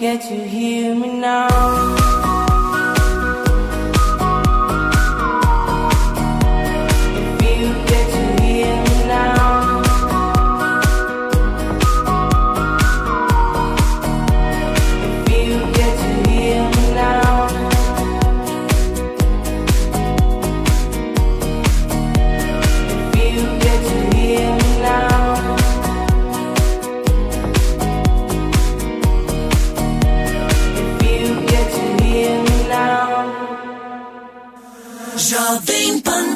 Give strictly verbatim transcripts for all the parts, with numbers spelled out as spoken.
get to hear me now. Jovem Pan.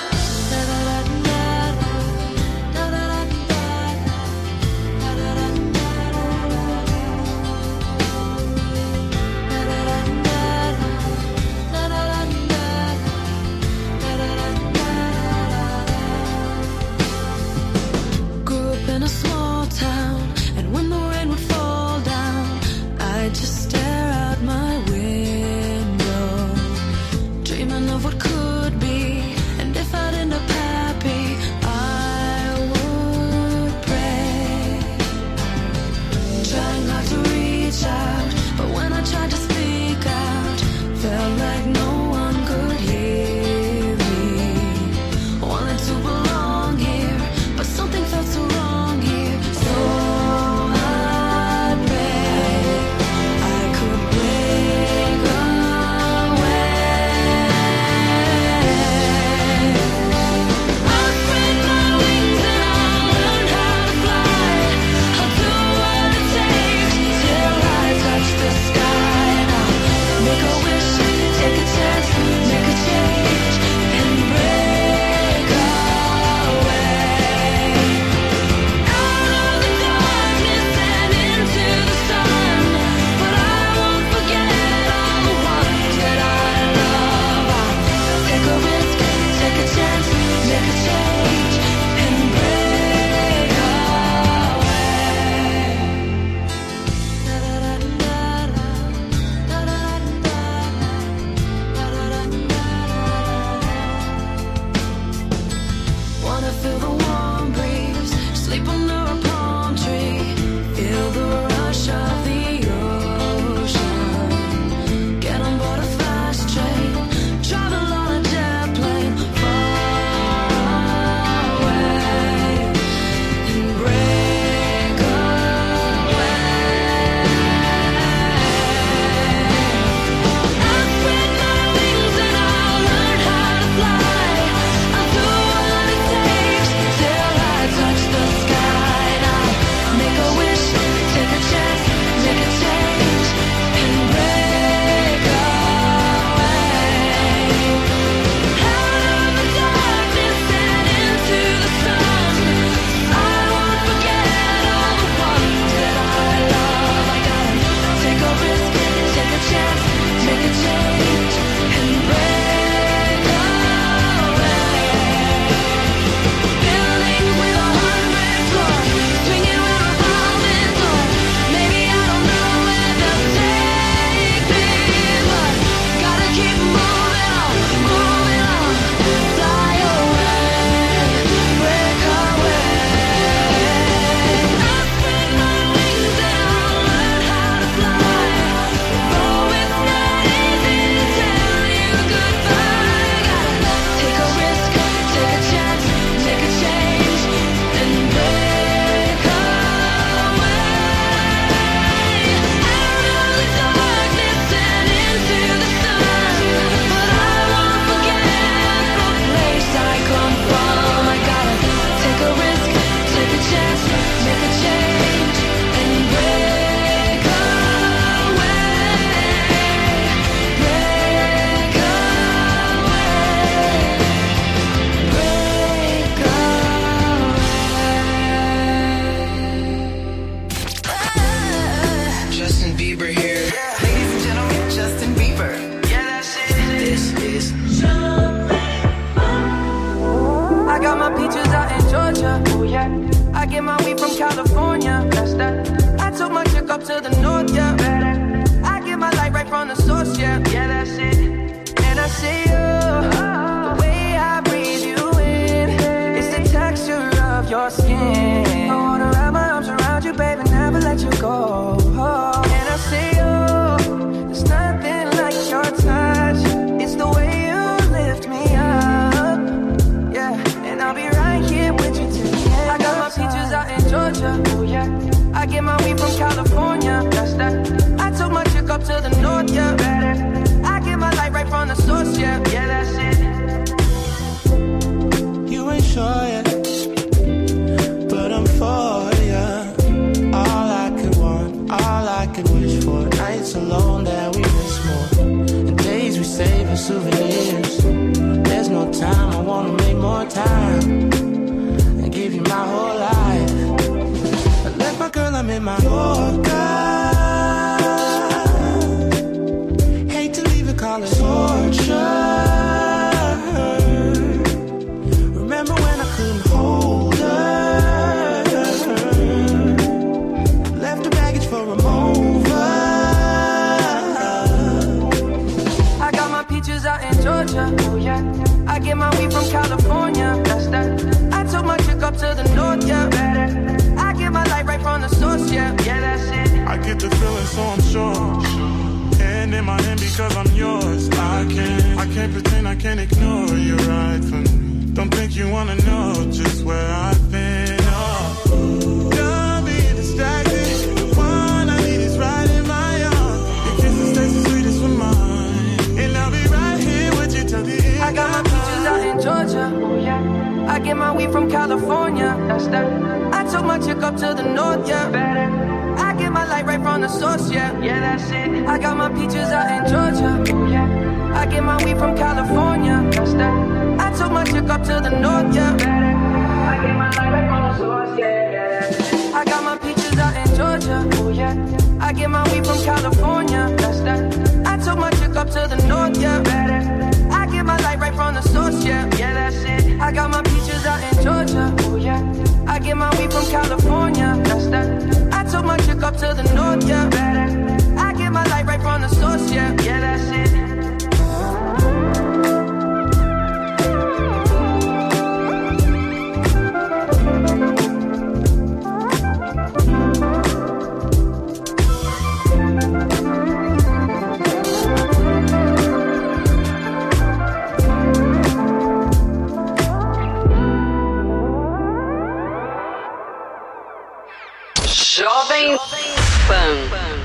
Grew up in a small town, and when the rain would fall down, I'd just stare out my window, dreaming of what could be. And if I'd end up happy, I would pray, trying hard to reach out, but when I tried to speak out, felt like no one could hear me. Wanted to belong here, but something felt so wrong here. So I prayed I could break away. I'll spread my wings and I'll learn how to fly. I'll do what it takes till I touch the sky. And I'll make a wish, take a chance, make a change, and break away. Out of the darkness and into the sun, but I won't forget all the ones that I love. I'll take a risk, take a chance, make a change, and break away. Wanna feel the warm breeze, sleep under a palm tree, feel the rush of the ocean, get on board a fast train, travel on a jet plane, far away, and break away. I'll spread my wings and I'll learn how to fly. I'll do what it takes till I touch the sky. And I'll make a wish, take a chance, make a change, and break away. Out of the darkness and into the sun, I won't forget all the ones that I love. I gotta take a risk, take a chance, make a change, and break away. Buildings with a hundred floors, swinging with a revolving door. Maybe I don't know where they'll take me, but gotta keep moving on, moving on. Fly away, break away. I'll spread my wings and I'll learn how to fly. Though it's not easy to tell you goodbye, gotta take a risk, take a chance, make a change, and break away. Out of the darkness and into the sun, but I won't forget the place I come from. I gotta take a risk, take a chance, make a change, and break away. Break away. Justin Bieber here. Ladies and gentlemen, Justin Bieber. Yeah, that's it. This is I got my peaches out in Georgia. Oh yeah. I get my weed from California. That's that. I took my chick up to the north, yeah. I get my light right from the source, yeah. Yeah, that's it. And I see you, the way I breathe you in, it's the texture of your skin. I wanna wrap my arms around you, baby, never let you go. And I see you. could wish for. Nights alone that we miss more, and days we save as souvenirs. There's no time, I wanna make more time and give you my whole life. I left my girl, I'm in my Yorker. Hate to leave it, call it torture. Remember when I couldn't hold her? Left the baggage for a mover. I got my peaches out in Georgia. Oh yeah. I get my weed from California. That's that. I took my chick up to the north, yeah. Better. I get my light right from the source, yeah. Yeah, that's it. I get the feeling, so I'm sure. Hand in my hand because I'm yours. I can't, I can't pretend, I can't ignore you right from me. Don't think you wanna know just where I've been. Oh, don't be distracted. The one I need is right in my arms. Your kisses taste the sweetest for mine, and I'll be right here with you till the end. I got my peaches out in Georgia. Oh yeah. I get my weed from California. That's that. I took my chick up to the north, yeah. Better. I get my light right from the source, yeah. Yeah, that's it. I got my peaches out in Georgia. Oh yeah. I get my weed from California. That's that. I took my chick up to the north, yeah. Better. I get my light right from the source, yeah. Yeah, that's it. I got my peaches out in Georgia. Oh yeah. I get my weed from California. That's that. I took my chick up to the north, yeah. Better. I get my light right from the source, yeah. Yeah, that's it. I got my peaches out in Georgia. Oh yeah. I get my weed from California. That's that. I took my chick up to the north, yeah. Better. I get my light right from the source, yeah. Yeah, that's it. Jovem Pan.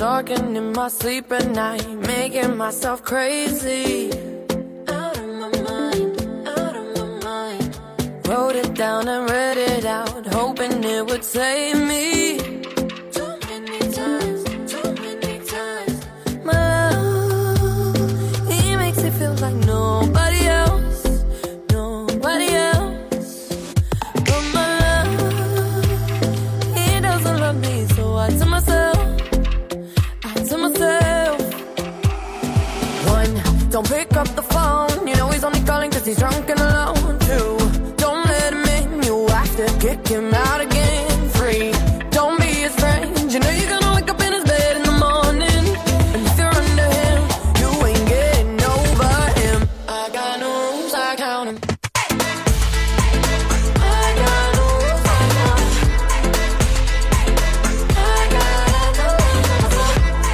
talking in my sleep at night, making myself crazy. Out of my mind, out of my mind. Wrote it down and read it out, hoping it would save me. Too many times, too many times. My love, he makes it feel like nobody else, nobody else. But my love, he doesn't love me, so I tell myself, I tell myself. One, don't pick up the phone, you know he's only calling cause he's drunk and alone. Two, don't let him in, you have to kick him out again. Three, don't be his friend, you know you're gonna wake up in his bed in the morning. And if you're under him, you ain't getting over him. I got no rules, I count him. I got no rules, I count him. I got no rules,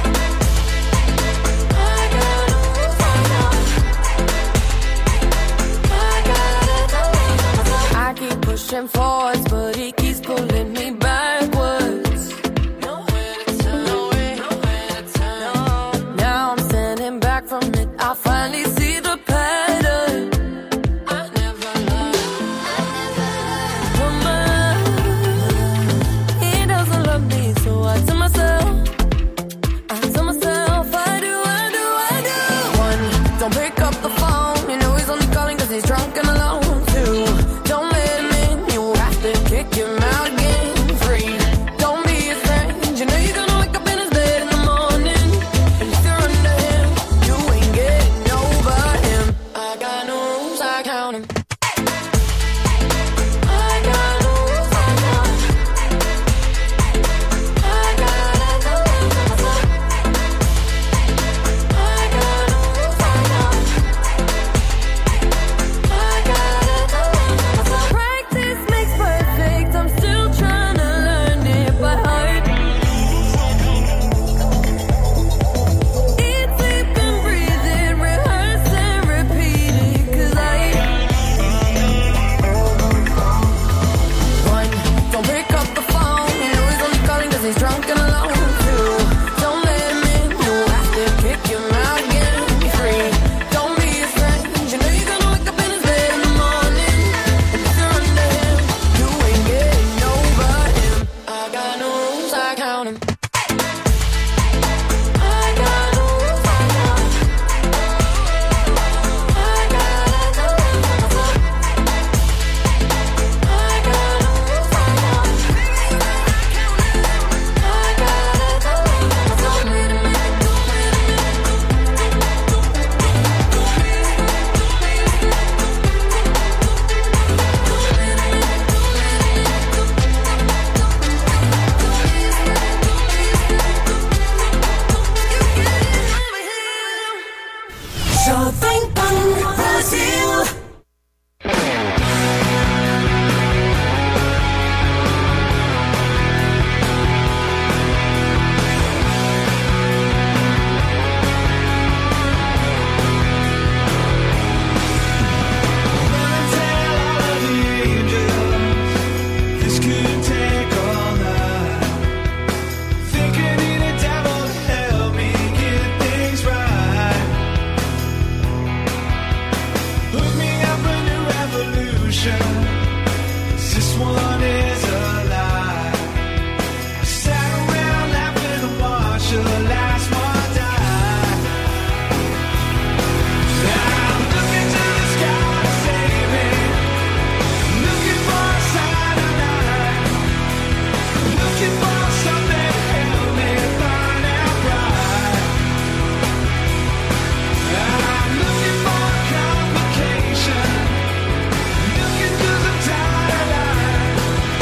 I got no rules, I count him. I keep pushing forwards, but he keeps pulling me backwards. Nowhere to turn, nowhere, nowhere to turn. Now I'm standing back from it, I finally see the pattern. I never learned, but my love, he doesn't love me, so I tell myself, I tell myself, I do, I do, I do. One, don't pick up the phone, you know he's only calling cause he's drunk and alone. Two, don't let him in, you have to kick him out again. Three, don't be his friend, you know you're gonna wake up in his bed in the morning. And if you're under him, you ain't getting over him. I got no rules, I count him. I got no rules, I count him. I got no rules, I count him. I got no rules, I count him. I got no rules, I count him. Practice makes perfect, I'm still trying to learn it by heart. Eat, sleep and breathe it, rehearse and repeat it, cause I One, don't pick up the phone, you know he's only calling cause he's drunk and alone. Two, don't let him in, you have to kick him out again. Three, don't be his friend, you know you're gonna wake up in his bed in the morning. And if you're under him, you ain't getting over him. I got no rules, I count him. I got no rules, I count him. I got no rules, I count him. I got no rules, I count him. I got no rules, I count him. Jovem Pan Brasil. This could take all night. Think I need a devil to help me get things right. Hook me up a new revolution. This one is a lie. I sat around laughing and watched the last one die. I'm looking to the sky to save me. Looking for a sign of night. Looking for something to help me find out right. I'm looking for a complication. Looking 'cause I'm tired of lying.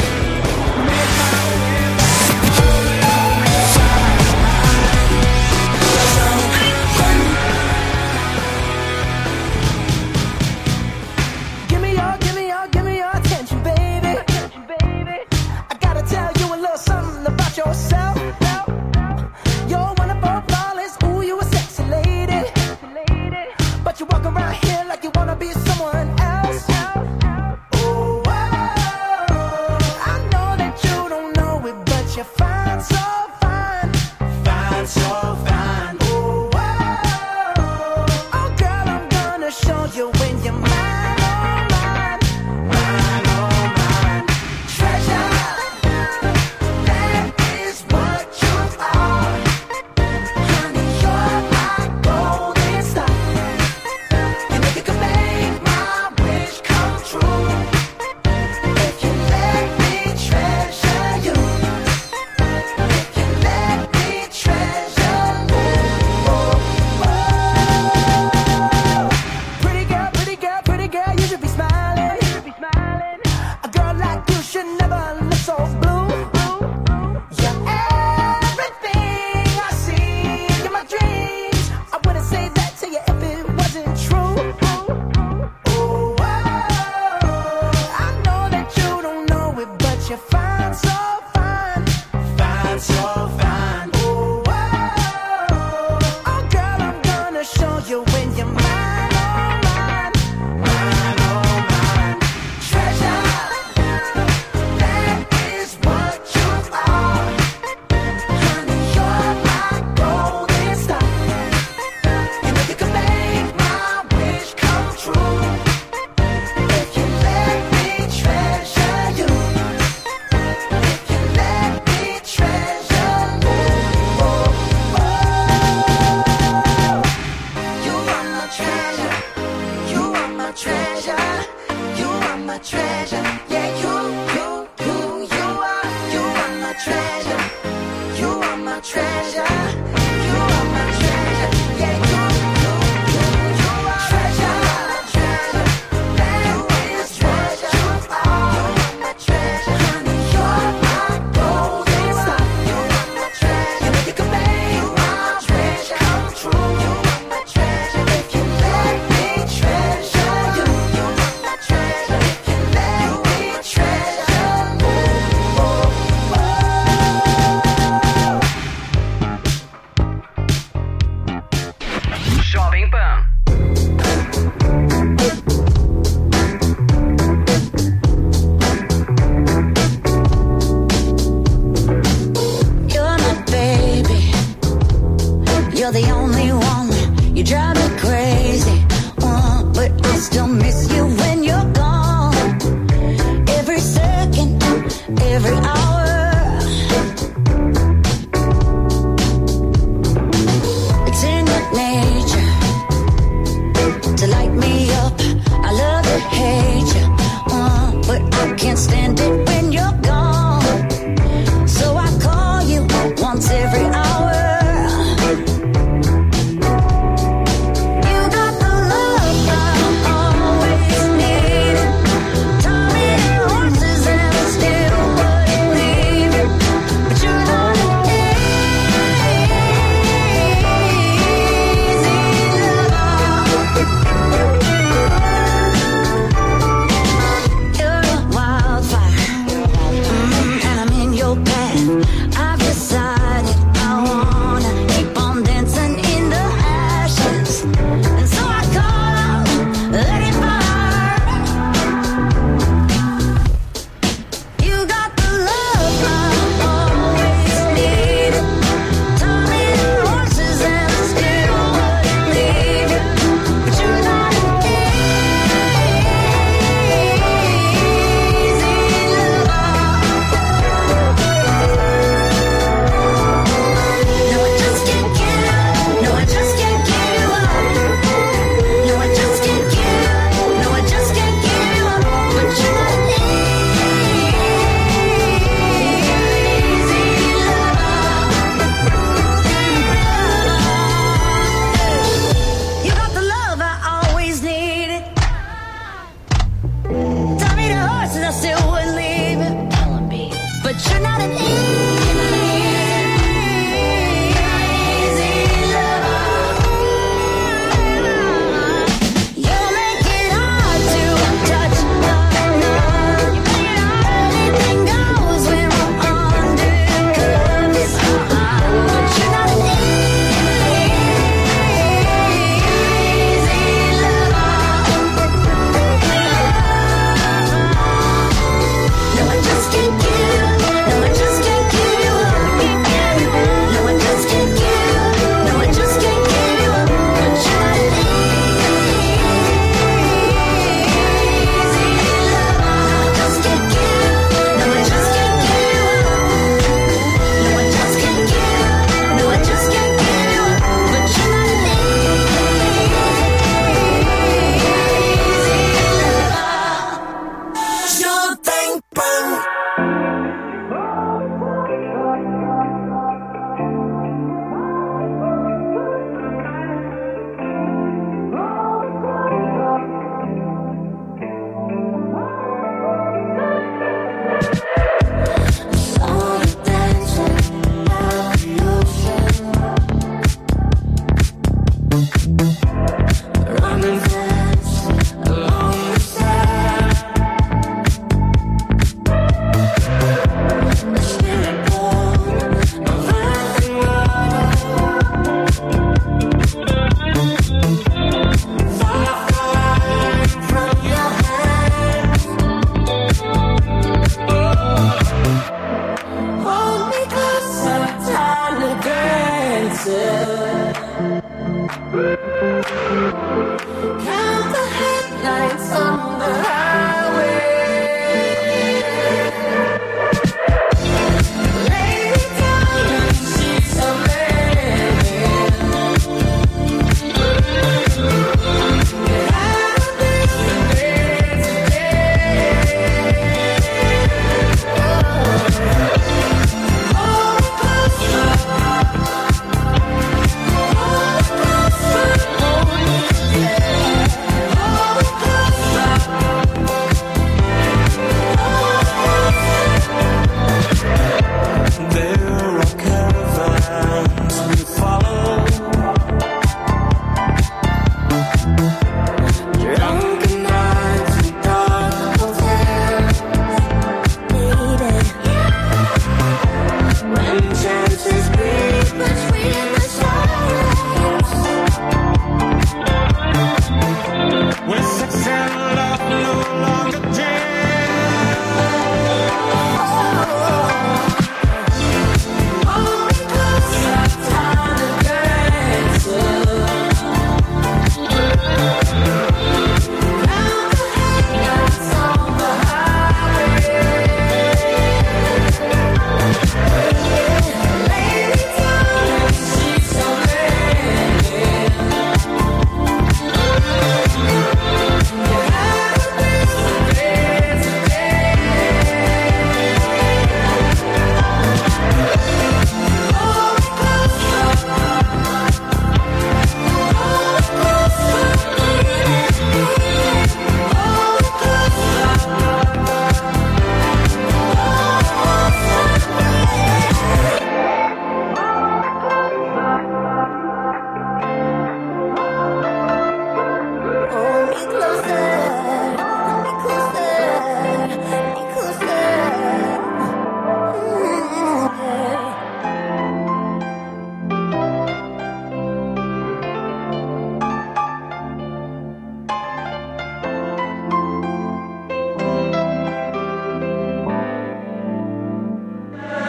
treasure. Yeah, you, you, you, you are, you are my treasure. You are my treasure. You are my treasure. Yeah, you, you, you, you are treasure. Treasure. You are my treasure. You are my treasure. Honey, you're my golden star. You are my treasure. You make it come back. You are my treasure. Come true. You are my treasure. If you let me treasure you, you are my treasure. If you let me treasure you, oh, oh, Jovem Pan. You're my baby. You're the only one. You drive me crazy. Uh, but I still miss you when you're gone. Every second, every hour. It's in your nature to light me up. I love to hate you. Uh, but I can't stand it when you're gone. So I call you once every hour. You got the love I always needed. Taught me the horses and I still wouldn't leave it. But you're not an easy lover. You're a wildfire. Mm, and I'm in your path. I've decided I wanna keep on dancing in the ashes. And so I call out, let it burn. You got the love I always needed. Taught me the horses and I still wouldn't leave you. But you're not an easy lover. No, I just can't get up. No, I just can't get you up. No, I just can't get up. No, I just can't get you up. But you're not an easy lover. You got the love I always needed. Tell me the horses, I still wouldn't leave it. But you're not an easy lover. You make it hard to touch the nerve. Anything goes when we're undercovers. But you're not an easy lover.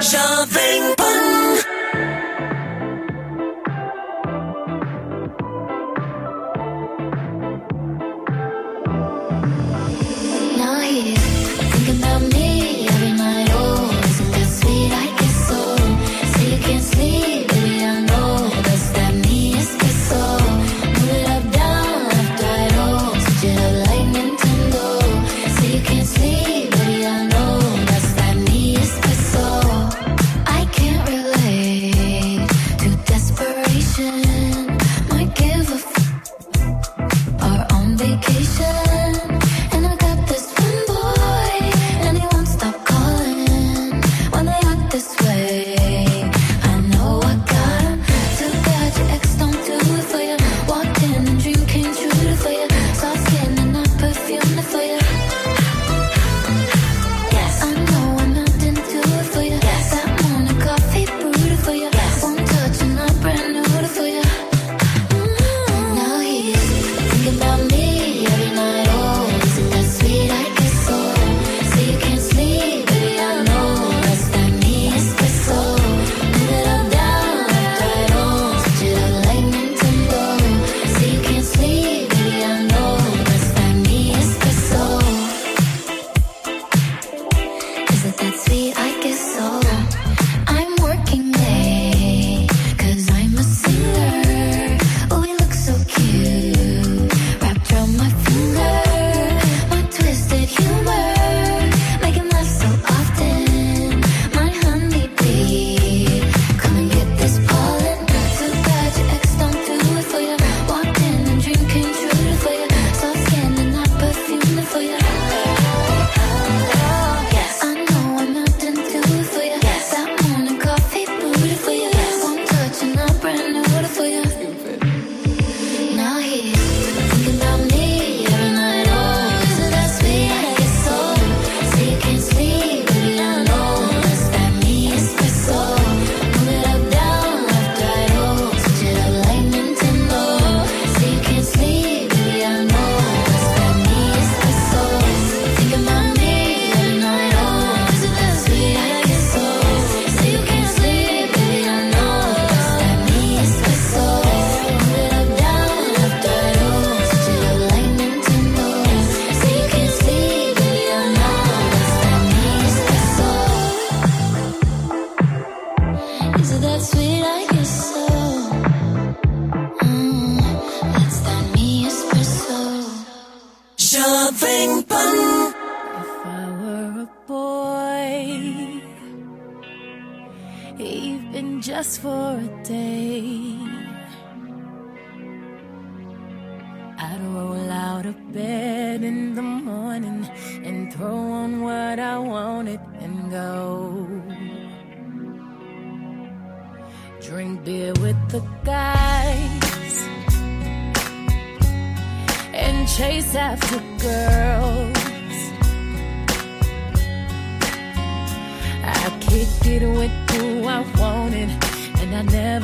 Shoving Fun. Now he's thinking about me every night. Oh, isn't that sweet? I guess so. Say you can't sleep, baby, I know. That's that me espresso. Move it up, down, left, right, oh. Switch it up like Nintendo. Say you can't sleep, baby, I know. That's that me espresso. I can't relate to desperation. Might give a f- or on vacation. Just for a day, I'd roll out of bed in the morning and throw on what I wanted and go drink beer with the guys and chase after girls. I kicked it with who I wanted, and I never